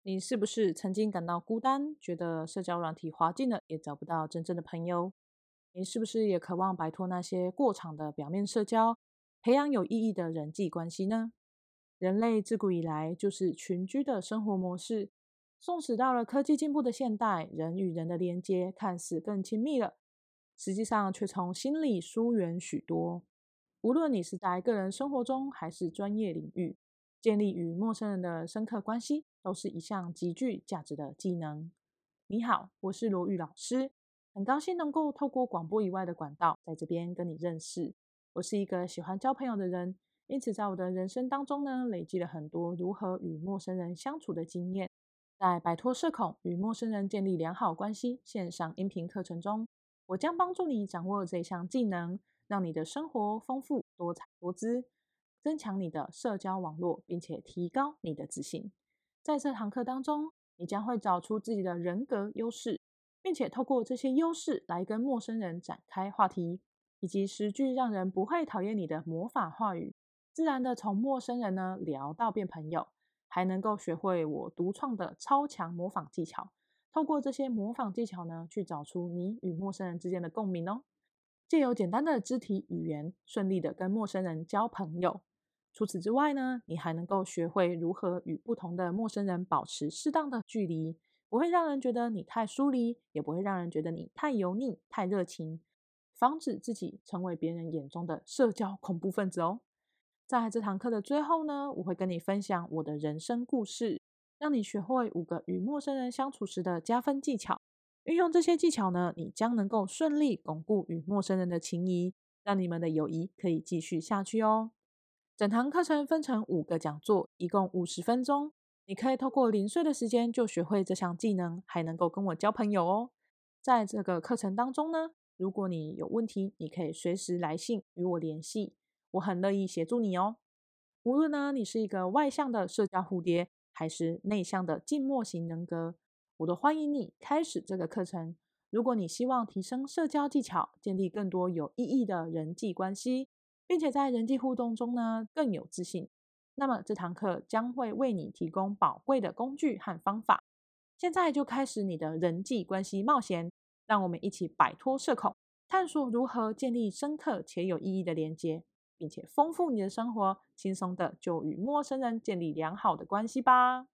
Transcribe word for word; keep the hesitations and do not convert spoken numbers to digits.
你是不是曾经感到孤单，觉得社交软体滑尽了，也找不到真正的朋友？你是不是也渴望摆脱那些过场的表面社交，培养有意义的人际关系呢？人类自古以来就是群居的生活模式，纵使到了科技进步的现代，人与人的连接看似更亲密了，实际上却从心里疏远许多。无论你是在个人生活中还是专业领域，建立与陌生人的深刻关系，都是一项极具价值的技能。你好，我是罗宇老师，很高兴能够透过广播以外的管道，在这边跟你认识。我是一个喜欢交朋友的人，因此在我的人生当中呢，累积了很多如何与陌生人相处的经验。在摆脱社恐与陌生人建立良好关系线上音频课程中，我将帮助你掌握这项技能，让你的生活丰富多彩多姿，增强你的社交网络，并且提高你的自信。在这堂课当中，你将会找出自己的人格优势，并且透过这些优势来跟陌生人展开话题，以及十句让人不会讨厌你的魔法话语，自然的从陌生人呢聊到变朋友，还能够学会我独创的超强模仿技巧。透过这些模仿技巧呢，去找出你与陌生人之间的共鸣哦。借由简单的肢体语言，顺利的跟陌生人交朋友。除此之外呢，你还能够学会如何与不同的陌生人保持适当的距离，不会让人觉得你太疏离，也不会让人觉得你太油腻、太热情，防止自己成为别人眼中的社交恐怖分子哦。在这堂课的最后呢，我会跟你分享我的人生故事，让你学会五个与陌生人相处时的加分技巧。运用这些技巧呢，你将能够顺利巩固与陌生人的情谊，让你们的友谊可以继续下去哦。整堂课程分成五个讲座，一共五十分钟。你可以透过零碎的时间就学会这项技能，还能够跟我交朋友哦。在这个课程当中呢，如果你有问题，你可以随时来信与我联系，我很乐意协助你哦。无论呢你是一个外向的社交蝴蝶，还是内向的静默型人格，我都欢迎你开始这个课程。如果你希望提升社交技巧，建立更多有意义的人际关系，并且在人际互动中呢更有自信，那么这堂课将会为你提供宝贵的工具和方法。现在就开始你的人际关系冒险，让我们一起摆脱社恐，探索如何建立深刻且有意义的连接，并且丰富你的生活，轻松的就与陌生人建立良好的关系吧。